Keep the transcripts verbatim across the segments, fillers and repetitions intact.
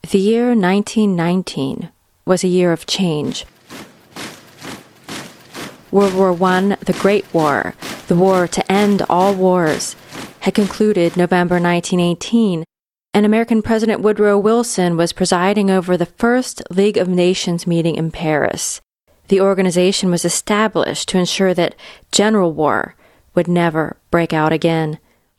The year nineteen nineteen was a year of change. World War One, the Great War, the war to end all wars, had concluded November nineteen eighteen, and American President Woodrow Wilson was presiding over the first League of Nations meeting in Paris. The organization was established to ensure that general war would never break out again.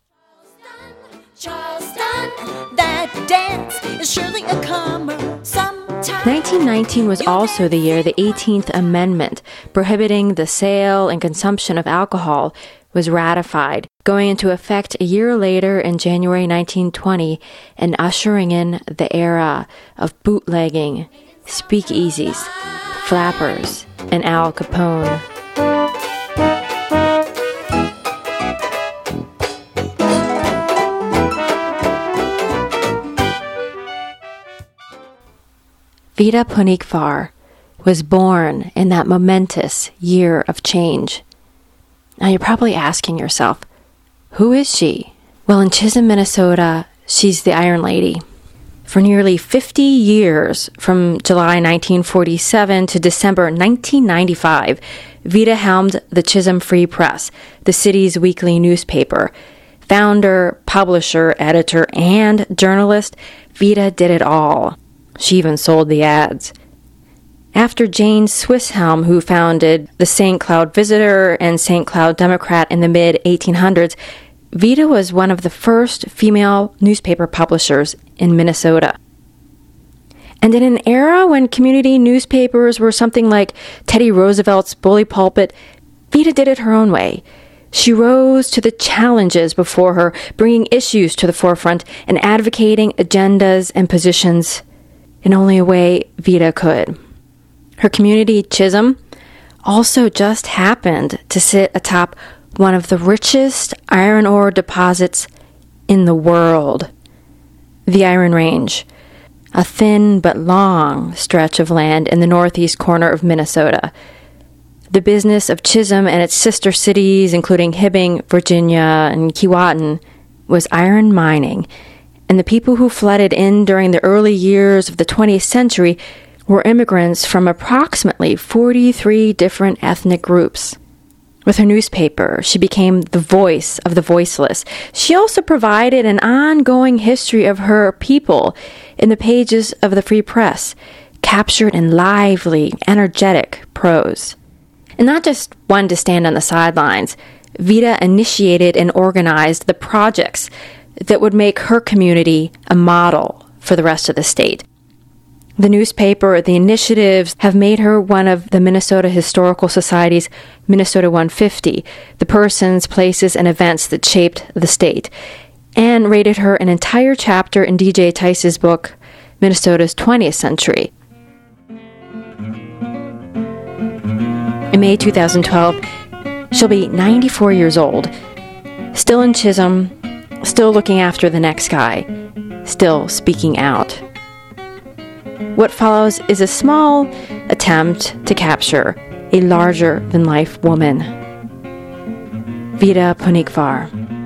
Charleston, that dance is surely a comer sometime. nineteen nineteen was also the year the eighteenth Amendment, prohibiting the sale and consumption of alcohol, was ratified, going into effect a year later in January nineteen twenty and ushering in the era of bootlegging, speakeasies, flappers, and Al Capone. Vida Punikvar was born in that momentous year of change. Now you're probably asking yourself, who is she? Well, in Chisholm, Minnesota, she's the Iron Lady. For nearly fifty years, from July nineteen forty-seven to December nineteen ninety-five, Vida helmed the Chisholm Free Press, the city's weekly newspaper. Founder, publisher, editor, and journalist, Vida did it all. She even sold the ads. After Jane Swisshelm, who founded the Saint Cloud Visitor and Saint Cloud Democrat in the mid eighteen hundreds, Vida was one of the first female newspaper publishers in Minnesota. And in an era when community newspapers were something like Teddy Roosevelt's bully pulpit, Vida did it her own way. She rose to the challenges before her, bringing issues to the forefront and advocating agendas and positions in only a way Vida could. Her community, Chisholm, also just happened to sit atop one of the richest iron ore deposits in the world, the Iron Range, a thin but long stretch of land in the northeast corner of Minnesota. The business of Chisholm and its sister cities, including Hibbing, Virginia, and Keewatin, was iron mining, and the people who flooded in during the early years of the twentieth century were immigrants from approximately forty-three different ethnic groups. With her newspaper, she became the voice of the voiceless. She also provided an ongoing history of her people in the pages of the Free Press, captured in lively, energetic prose. And not just one to stand on the sidelines, Vida initiated and organized the projects that would make her community a model for the rest of the state. The newspaper, the initiatives have made her one of the Minnesota Historical Society's Minnesota one fifty, the persons, places, and events that shaped the state, and rated her an entire chapter in D J Tice's book, Minnesota's twentieth Century. In May two thousand twelve, she'll be ninety-four years old, still in Chisholm, still looking after the next guy, still speaking out. What follows is a small attempt to capture a larger-than-life woman. Vida Punikvar.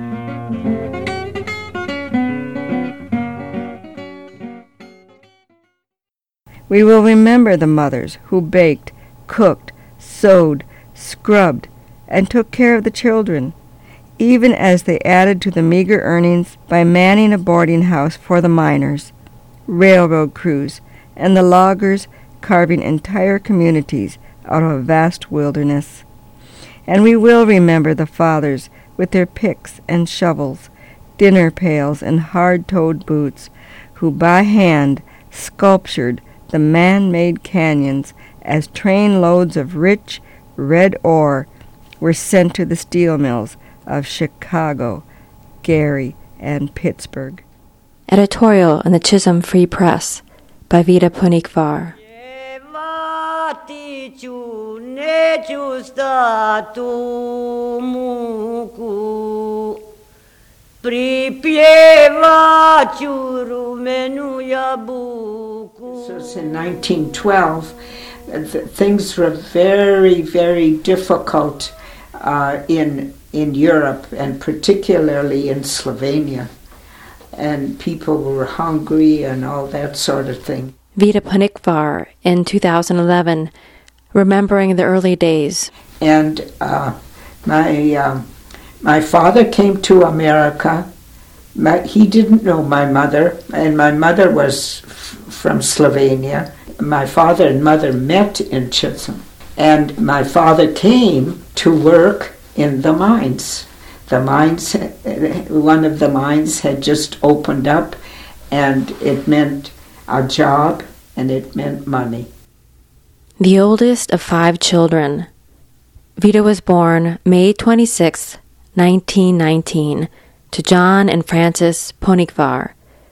We will remember the mothers who baked, cooked, sewed, scrubbed, and took care of the children, even as they added to the meager earnings by manning a boarding house for the miners, railroad crews, and the loggers carving entire communities out of a vast wilderness. And we will remember the fathers with their picks and shovels, dinner pails, and hard-toed boots, who by hand sculptured the man-made canyons as train loads of rich, red ore were sent to the steel mills of Chicago, Gary, and Pittsburgh. Editorial in the Chisholm Free Press by Vida Punikvar. So in nineteen twelve, th- things were very, very difficult uh, in in Europe, and particularly in Slovenia. and people were hungry and all that sort of thing. Vida Panikvar in two thousand eleven, remembering the early days. And uh, my uh, my father came to America. My, he didn't know my mother, and my mother was f- from Slovenia. My father and mother met in Chisholm, and my father came to work in the mines. The mines, one of the mines had just opened up, and it meant a job, and it meant money. The oldest of five children, Vida was born May twenty-sixth, nineteen nineteen, to John and Frances Panikvar.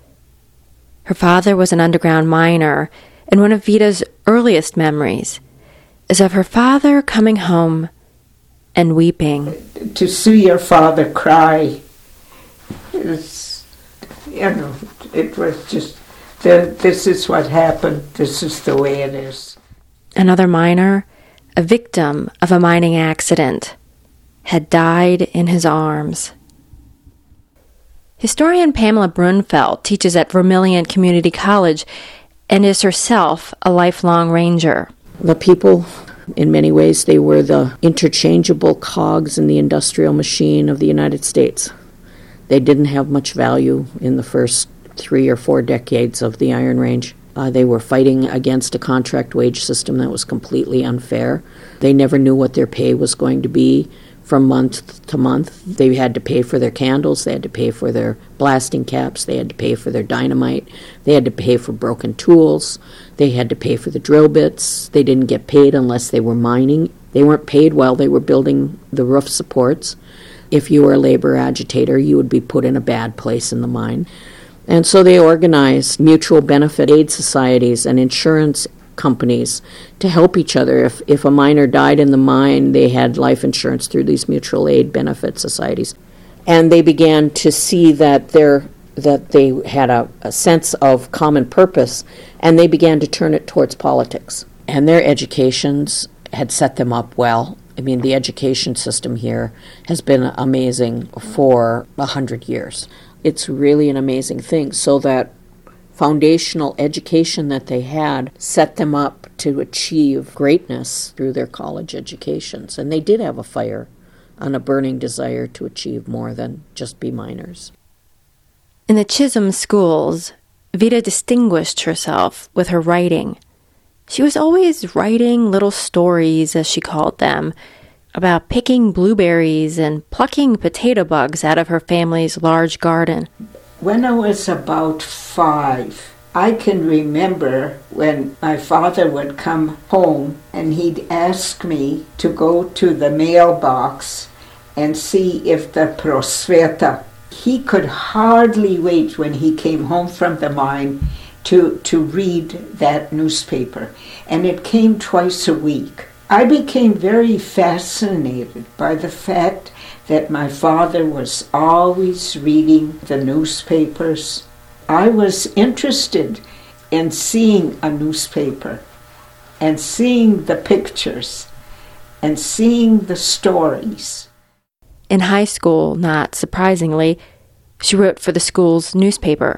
Her father was an underground miner, and one of Vida's earliest memories is of her father coming home and weeping. To see your father cry, it's, you know, it was just, the, this is what happened, this is the way it is. Another miner, a victim of a mining accident, had died in his arms. Historian Pamela Brunfeld teaches at Vermilion Community College and is herself a lifelong ranger. The people, in many ways, they were the interchangeable cogs in the industrial machine of the United States. They didn't have much value in the first three or four decades of the Iron Range. Uh, they were fighting against a contract wage system that was completely unfair. They never knew what their pay was going to be from month to month. They had to pay for their candles, they had to pay for their blasting caps, they had to pay for their dynamite, they had to pay for broken tools, they had to pay for the drill bits. They didn't get paid unless they were mining. They weren't paid while they were building the roof supports. If you were a labor agitator, you would be put in a bad place in the mine. And so they organized mutual benefit aid societies and insurance companies to help each other. If if a miner died in the mine, they had life insurance through these mutual aid benefit societies. And they began to see that their that they had a, a sense of common purpose, and they began to turn it towards politics. And their educations had set them up well. I mean, the education system here has been amazing for a hundred years. It's really an amazing thing, so that foundational education that they had set them up to achieve greatness through their college educations. And they did have a fire and a burning desire to achieve more than just be miners. In the Chisholm schools, Vida distinguished herself with her writing. She was always writing little stories, as she called them, about picking blueberries and plucking potato bugs out of her family's large garden. When I was about five, I can remember when my father would come home and he'd ask me to go to the mailbox and see if the Prosveta. He could hardly wait when he came home from the mine to, to read that newspaper. And it came twice a week. I became very fascinated by the fact that my father was always reading the newspapers. I was interested in seeing a newspaper and seeing the pictures and seeing the stories. In high school, not surprisingly, she wrote for the school's newspaper.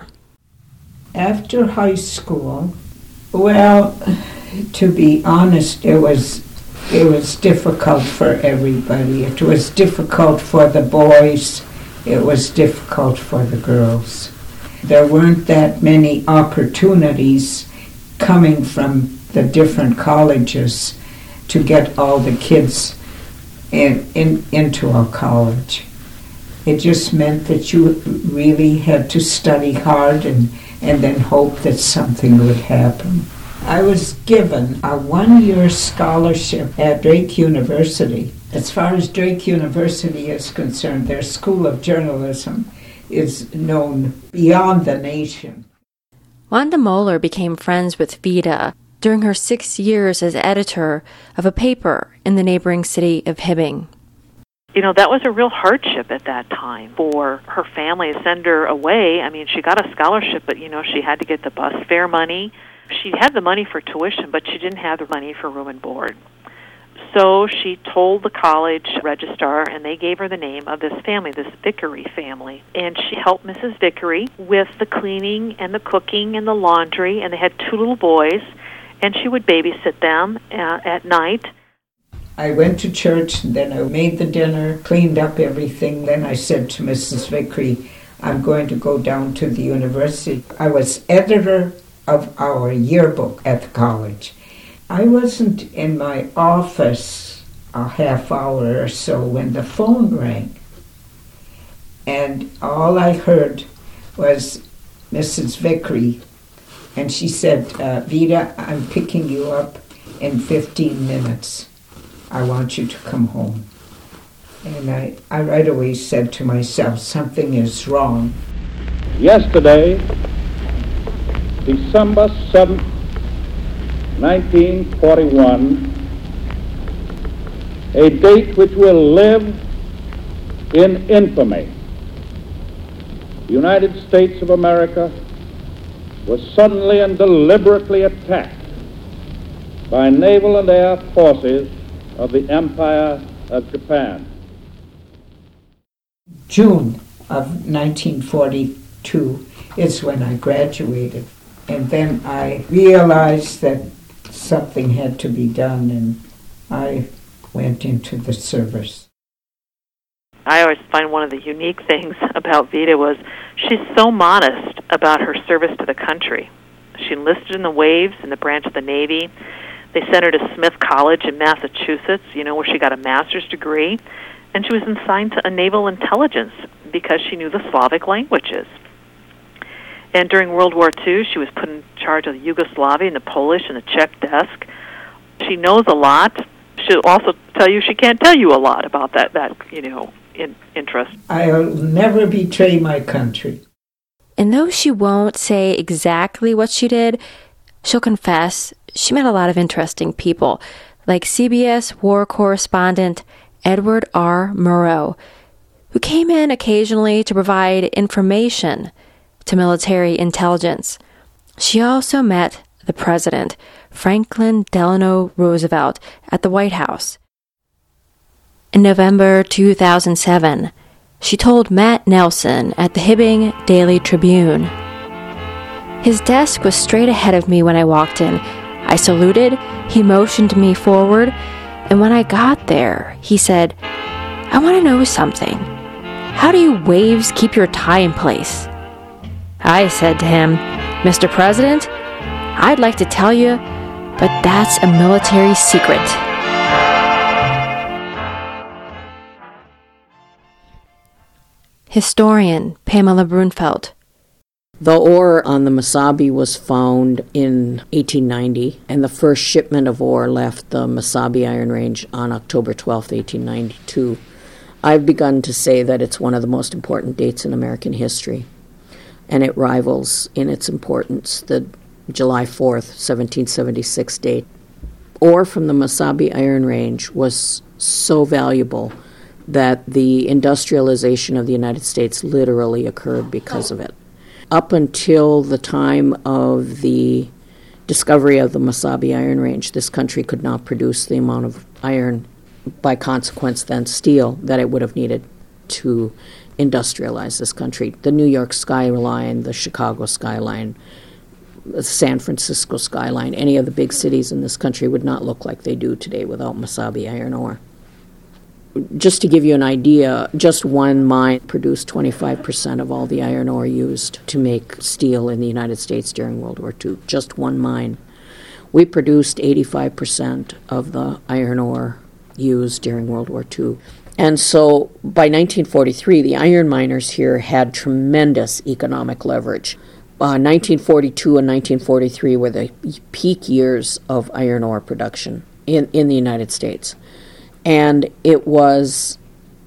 After high school, well, to be honest, it was It was difficult for everybody. It was difficult for the boys. It was difficult for the girls. There weren't that many opportunities coming from the different colleges to get all the kids in, in into a college. It just meant that you really had to study hard and, and then hope that something would happen. I was given a one-year scholarship at Drake University. As far as Drake University is concerned, their School of Journalism is known beyond the nation. Wanda Moeller became friends with Vida during her six years as editor of a paper in the neighboring city of Hibbing. You know, that was a real hardship at that time for her family to send her away. I mean, she got a scholarship, but, you know, she had to get the bus fare money. She had the money for tuition, but she didn't have the money for room and board. So she told the college registrar, and they gave her the name of this family, this Vickery family. And she helped Missus Vickery with the cleaning and the cooking and the laundry, and they had two little boys, and she would babysit them uh, at night. I went to church, and then I made the dinner, cleaned up everything. Then I said to Missus Vickery, I'm going to go down to the university. I was editor of our yearbook at the college. I wasn't in my office a half hour or so when the phone rang. And all I heard was Missus Vickery. And she said, uh, Vida, I'm picking you up in fifteen minutes. I want you to come home. And I, I right away said to myself, something is wrong. Yesterday, December seventh, nineteen forty-one, a date which will live in infamy. The United States of America was suddenly and deliberately attacked by naval and air forces of the Empire of Japan. June of nineteen forty-two is when I graduated. And then I realized that something had to be done, and I went into the service. I always find one of the unique things about Vida was she's so modest about her service to the country. She enlisted in the Waves in the branch of the Navy. They sent her to Smith College in Massachusetts, you know, where she got a master's degree, and she was assigned to a naval intelligence because she knew the Slavic languages. And during World War Two, she was put in charge of the Yugoslavian, the Polish, and the Czech desk. She knows a lot. She'll also tell you she can't tell you a lot about that, that you know, in, interest. I'll never betray my country. And though she won't say exactly what she did, she'll confess she met a lot of interesting people, like C B S war correspondent Edward R. Murrow, who came in occasionally to provide information to military intelligence. She also met the president, Franklin Delano Roosevelt, at the White House. In November two thousand seven, she told Matt Nelson at the Hibbing Daily Tribune. His desk was straight ahead of me when I walked in. I saluted, he motioned me forward, and when I got there, he said, I want to know something. How do you Waves keep your tie in place? I said to him, Mister President, I'd like to tell you, but that's a military secret. Historian Pamela Brunfeld. The ore on the Mesabi was found in eighteen ninety, and the first shipment of ore left the Mesabi Iron Range on October twelfth, eighteen ninety-two. I've begun to say that it's one of the most important dates in American history, and it rivals in its importance the July fourth, seventeen seventy-six date. Ore from the Mesabi Iron Range was so valuable that the industrialization of the United States literally occurred because of it. Up until the time of the discovery of the Mesabi Iron Range, this country could not produce the amount of iron, by consequence then steel, that it would have needed to industrialize this country. The New York skyline, the Chicago skyline, the San Francisco skyline, any of the big cities in this country would not look like they do today without Mesabi iron ore. Just to give you an idea, just one mine produced twenty-five percent of all the iron ore used to make steel in the United States during World War Two. Just one mine. We produced eighty-five percent of the iron ore used during World War Two. And so by nineteen forty-three, the iron miners here had tremendous economic leverage. Uh, nineteen forty-two and nineteen forty-three were the peak years of iron ore production in, in the United States. And it was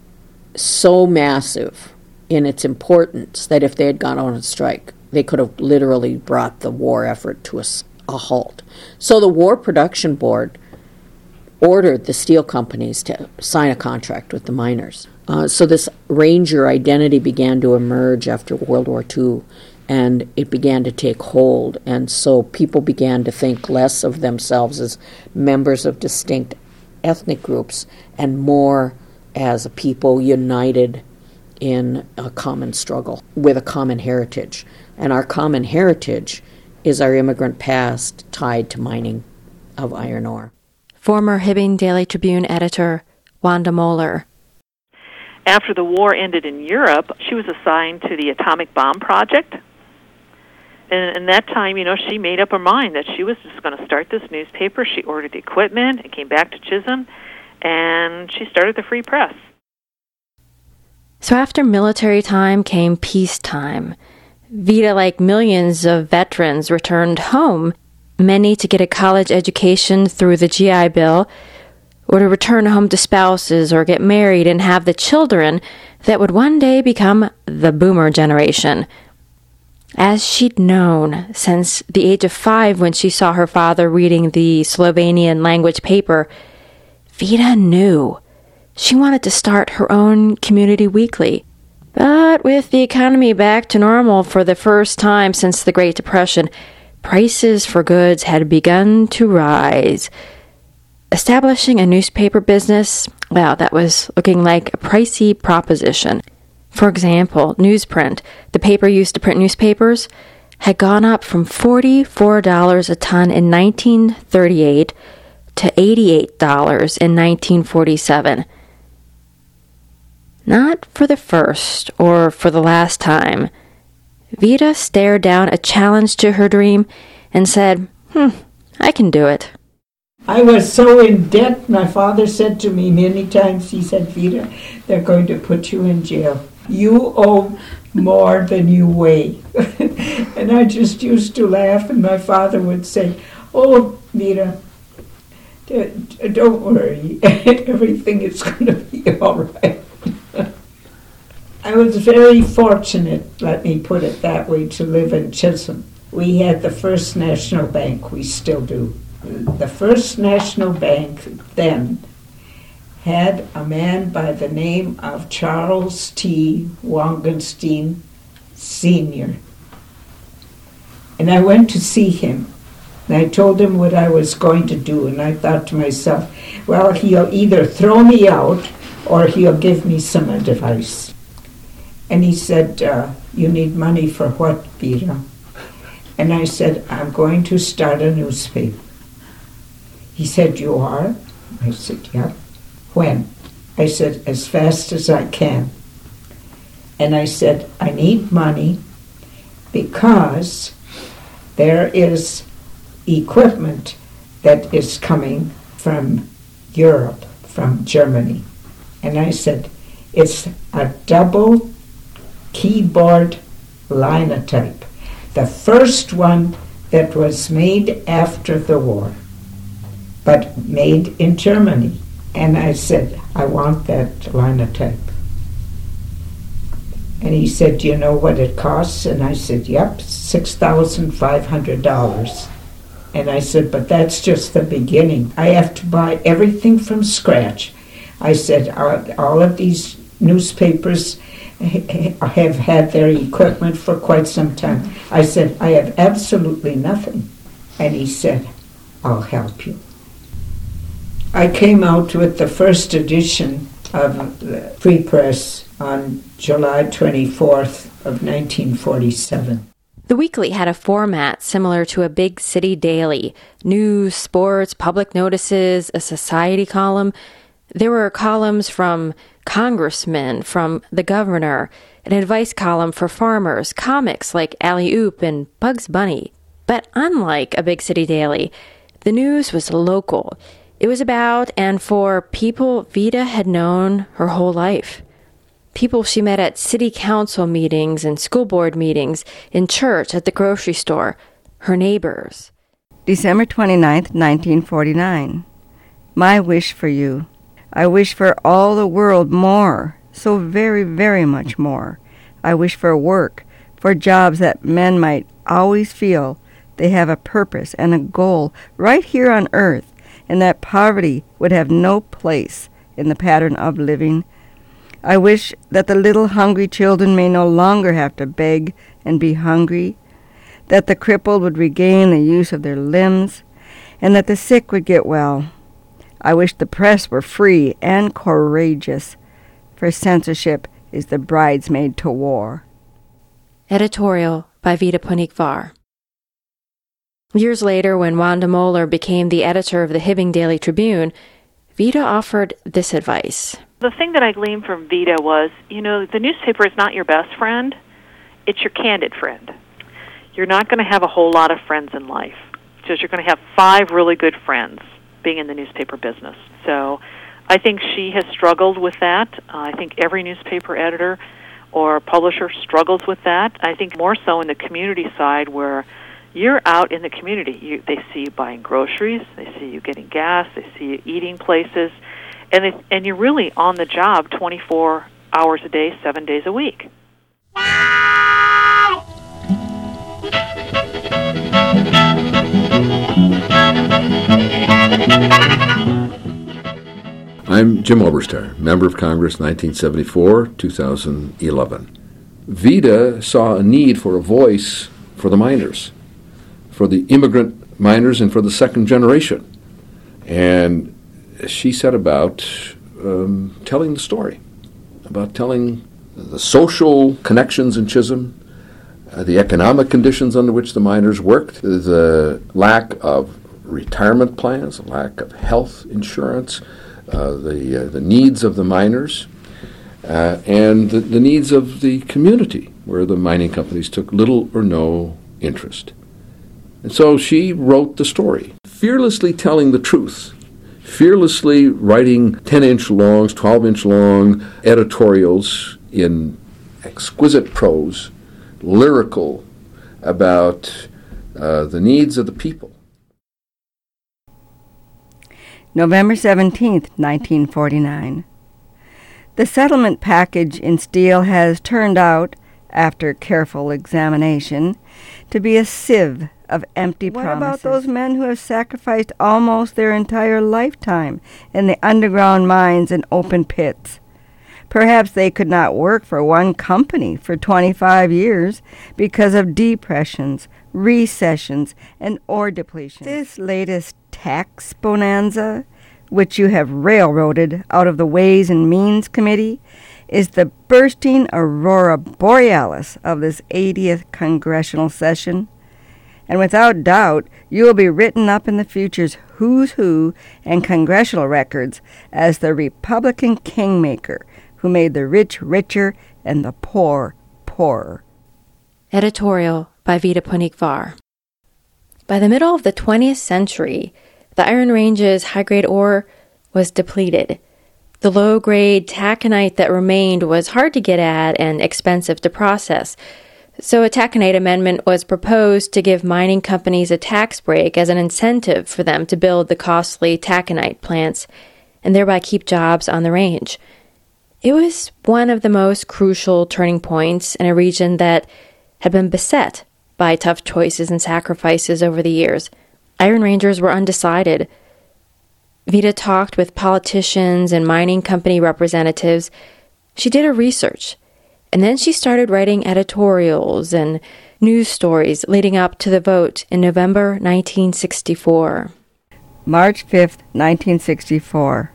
so massive in its importance that if they had gone on a strike, they could have literally brought the war effort to a, a halt. So the War Production Board ordered the steel companies to sign a contract with the miners. Uh, so this Ranger identity began to emerge after World War Two, and it began to take hold. And so people began to think less of themselves as members of distinct ethnic groups and more as a people united in a common struggle with a common heritage. And our common heritage is our immigrant past tied to mining of iron ore. Former Hibbing Daily Tribune editor Wanda Moeller. After the war ended in Europe, she was assigned to the atomic bomb project. And in that time, you know, she made up her mind that she was just going to start this newspaper. She ordered the equipment and came back to Chisholm, and she started the Free Press. So after military time came peacetime. Vida, like millions of veterans, returned home, many to get a college education through the G I Bill, or to return home to spouses or get married and have the children that would one day become the boomer generation. As she'd known since the age of five when she saw her father reading the Slovenian language paper, Vida knew she wanted to start her own community weekly. But with the economy back to normal for the first time since the Great Depression, prices for goods had begun to rise. Establishing a newspaper business, well, that was looking like a pricey proposition. For example, newsprint, the paper used to print newspapers, had gone up from forty-four dollars a ton in nineteen thirty-eight to eighty-eight dollars in nineteen forty-seven. Not for the first or for the last time, Vida stared down a challenge to her dream and said, hmm, I can do it. I was so in debt, my father said to me many times, he said, Vida, they're going to put you in jail. You owe more than you weigh. And I just used to laugh, and my father would say, oh, Vida, don't worry, everything is going to be all right. I was very fortunate, let me put it that way, to live in Chisholm. We had the First National Bank, we still do. The First National Bank then had a man by the name of Charles T. Wangenstein Senior And I went to see him, and I told him what I was going to do, and I thought to myself, well, he'll either throw me out or he'll give me some advice. And he said, uh, you need money for what, Vida? And I said, I'm going to start a newspaper. He said, you are? I said, yeah. When? I said, as fast as I can. And I said, I need money because there is equipment that is coming from Europe, from Germany. And I said, it's a double keyboard linotype, the first one that was made after the war, but made in Germany. And I said, I want that linotype. And he said, do you know what it costs? And I said, yep, six thousand five hundred dollars. And I said, but that's just the beginning. I have to buy everything from scratch. I said, all, all of these newspapers have had their equipment for quite some time. I said, I have absolutely nothing. And he said, I'll help you. I came out with the first edition of the Free Press on July twenty-fourth of nineteen forty-seven. The weekly had a format similar to a big city daily: news, sports, public notices, a society column. There were columns from congressmen, from the governor, an advice column for farmers, comics like Alley Oop and Bugs Bunny. But unlike a big city daily, the news was local. It was about and for people Vida had known her whole life. People she met at city council meetings and school board meetings, in church, at the grocery store, her neighbors. December twenty-ninth, nineteen forty-nine. My wish for you. I wish for all the world more, so very, very much more. I wish for work, for jobs that men might always feel they have a purpose and a goal right here on earth, and that poverty would have no place in the pattern of living. I wish that the little hungry children may no longer have to beg and be hungry, that the crippled would regain the use of their limbs, and that the sick would get well. I wish the press were free and courageous, for censorship is the bridesmaid to war. Editorial by Vida Punig-Varr. Years later, when Wanda Moeller became the editor of the Hibbing Daily Tribune, Vida offered this advice. The thing that I gleaned from Vida was, you know, the newspaper is not your best friend, it's your candid friend. You're not going to have a whole lot of friends in life, because you're going to have five really good friends being in the newspaper business. So I think she has struggled with that. Uh, I think every newspaper editor or publisher struggles with that. I think more so in the community side, where you're out in the community. You, they see you buying groceries, they see you getting gas, they see you eating places, and they, and you're really on the job twenty-four hours a day, seven days a week. I'm Jim Oberstar, Member of Congress nineteen seventy-four to two thousand eleven. Vida saw a need for a voice for the miners, for the immigrant miners and for the second generation. And she set about um, telling the story, about telling the social connections in Chisholm, uh, the economic conditions under which the miners worked, the lack of retirement plans, the lack of health insurance, uh, the, uh, the needs of the miners, uh, and the, the needs of the community, where the mining companies took little or no interest. And so she wrote the story, fearlessly telling the truth, fearlessly writing ten-inch longs, twelve-inch long editorials in exquisite prose, lyrical, about uh, the needs of the people. November seventeenth, nineteen forty-nine. The settlement package in steel has turned out, after careful examination, to be a sieve of empty What promises. about those men who have sacrificed almost their entire lifetime in the underground mines and open pits? Perhaps they could not work for one company for twenty-five years because of depressions, recessions, and ore depletion. This latest tax bonanza, which you have railroaded out of the Ways and Means Committee, is the bursting aurora borealis of this eightieth congressional session. And without doubt, you will be written up in the future's who's who and congressional records as the Republican kingmaker who made the rich richer and the poor poorer. Editorial by Vida Punig-Varr. By the middle of the twentieth century, the Iron Range's high-grade ore was depleted. The low-grade taconite that remained was hard to get at and expensive to process. So a taconite amendment was proposed to give mining companies a tax break as an incentive for them to build the costly taconite plants and thereby keep jobs on the range. It was one of the most crucial turning points in a region that had been beset by tough choices and sacrifices over the years. Iron Rangers were undecided. Vida talked with politicians and mining company representatives. She did her research. And then she started writing editorials and news stories leading up to the vote in November nineteen sixty-four. March fifth, nineteen sixty-four.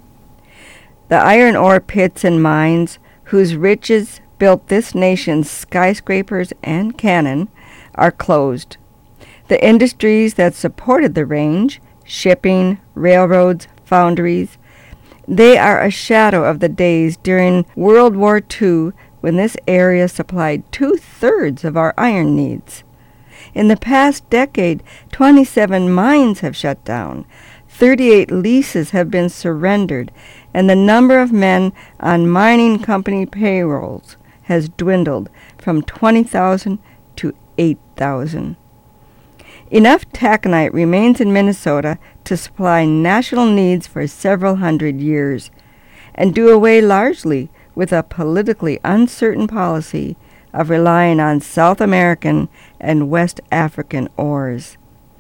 The iron ore pits and mines, whose riches built this nation's skyscrapers and cannon, are closed. The industries that supported the range, shipping, railroads, foundries, they are a shadow of the days during World War Two, when this area supplied two-thirds of our iron needs. In the past decade, twenty-seven mines have shut down, thirty-eight leases have been surrendered, and the number of men on mining company payrolls has dwindled from twenty thousand to eight thousand. Enough taconite remains in Minnesota to supply national needs for several hundred years, and do away largely with a politically uncertain policy of relying on South American and West African ores.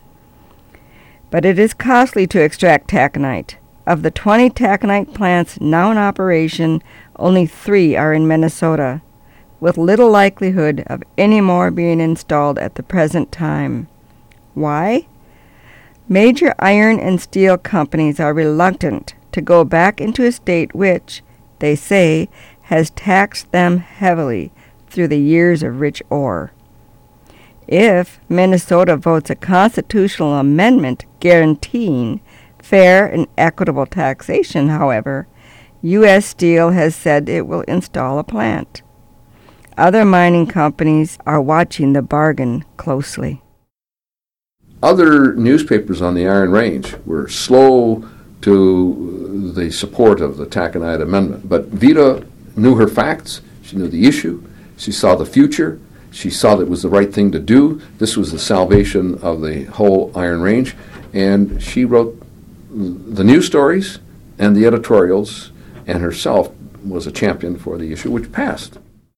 But it is costly to extract taconite. Of the twenty taconite plants now in operation, only three are in Minnesota, with little likelihood of any more being installed at the present time. Why? Major iron and steel companies are reluctant to go back into a state which, they say, has taxed them heavily through the years of rich ore. If Minnesota votes a constitutional amendment guaranteeing fair and equitable taxation, however, U S Steel has said it will install a plant. Other mining companies are watching the bargain closely. Other newspapers on the Iron Range were slow to the support of the taconite amendment, but Vida knew her facts, she knew the issue, she saw the future, she saw that it was the right thing to do. This was the salvation of the whole Iron Range, and she wrote the news stories and the editorials, and herself was a champion for the issue, which passed.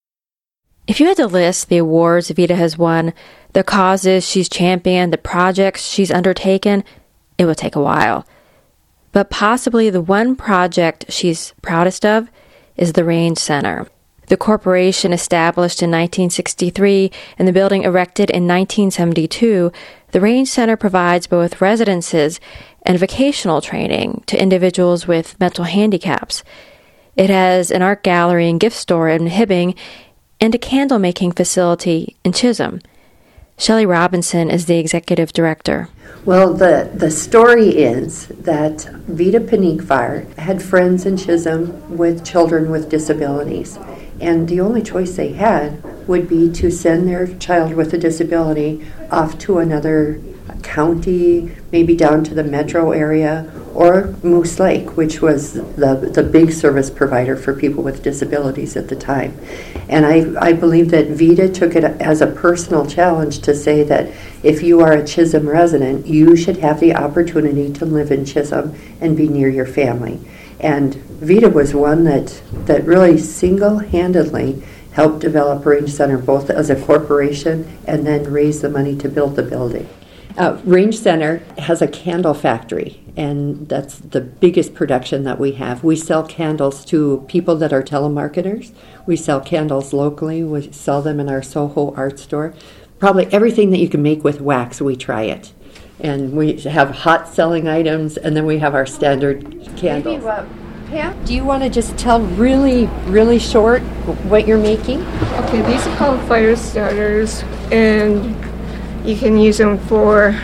If you had to list the awards Vida has won, the causes she's championed, the projects she's undertaken, it would take a while. But possibly the one project she's proudest of is the Range Center. The corporation established in nineteen sixty-three and the building erected in nineteen seventy-two, the Range Center provides both residences and vocational training to individuals with mental handicaps. It has an art gallery and gift store in Hibbing and a candle-making facility in Chisholm. Shelley Robinson is the executive director. Well, the, the story is that Vida Paniagwar had friends in Chisholm with children with disabilities, and the only choice they had would be to send their child with a disability off to another county, maybe down to the metro area, or Moose Lake, which was the the big service provider for people with disabilities at the time. And I, I believe that Vida took it as a personal challenge to say that if you are a Chisholm resident, you should have the opportunity to live in Chisholm and be near your family. And Vida was one that, that really single-handedly helped develop Range Center, both as a corporation and then raise the money to build the building. Uh, Range Center has a candle factory, and that's the biggest production that we have. We sell candles to people that are telemarketers. We sell candles locally. We sell them in our Soho art store. Probably everything that you can make with wax, we try it. And we have hot selling items, and then we have our standard candles. Maybe, uh, Pam, do you want to just tell really, really short what you're making? Okay, these are called fire starters, and you can use them for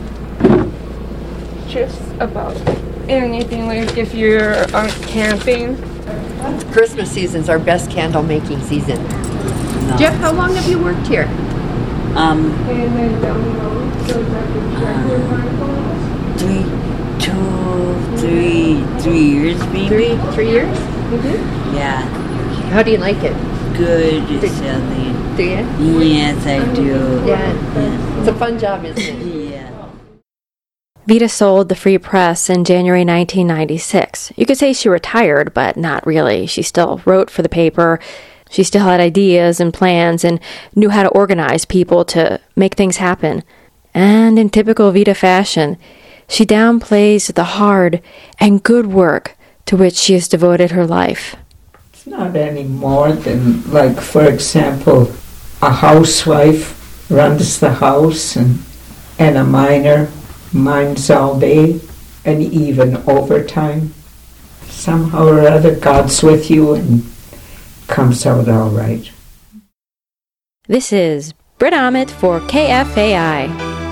just about anything, like if you're uh, camping. Christmas season's our best candle making season. No. Jeff, how long have you worked here? Um, And then down the road, so that the tractor uh, three, two, three, three years maybe. Three, three years? Mm-hmm. Yeah. How do you like it? Good, Do- Sally. Do you? Yes, I do. Yeah. Yes. It's a fun job, isn't it? Yeah. Vida sold the Free Press in January nineteen ninety-six. You could say she retired, but not really. She still wrote for the paper. She still had ideas and plans and knew how to organize people to make things happen. And in typical Vida fashion, she downplays the hard and good work to which she has devoted her life. It's not any more than, like, for example, a housewife runs the house and, and a miner mines all day and even overtime. Somehow or other, God's with you and comes out all right. This is Britt Ahmet for K F A I.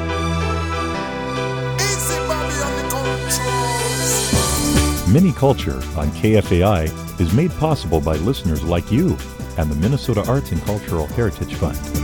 Mini Culture on K F A I is made possible by listeners like you and the Minnesota Arts and Cultural Heritage Fund.